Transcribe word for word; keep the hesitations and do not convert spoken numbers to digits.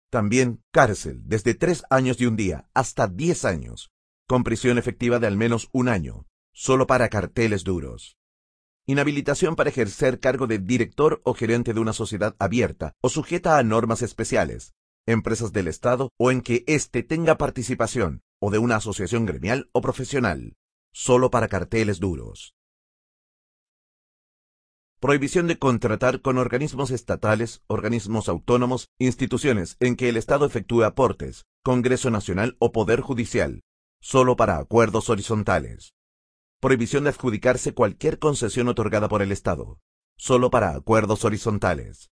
También cárcel desde tres años y un día hasta diez años, con prisión efectiva de al menos un año, solo para carteles duros. Inhabilitación para ejercer cargo de director o gerente de una sociedad abierta o sujeta a normas especiales, empresas del Estado o en que éste tenga participación, o de una asociación gremial o profesional, solo para carteles duros. Prohibición de contratar con organismos estatales, organismos autónomos, instituciones en que el Estado efectúe aportes, Congreso Nacional o Poder Judicial, solo para acuerdos horizontales. Prohibición de adjudicarse cualquier concesión otorgada por el Estado, solo para acuerdos horizontales.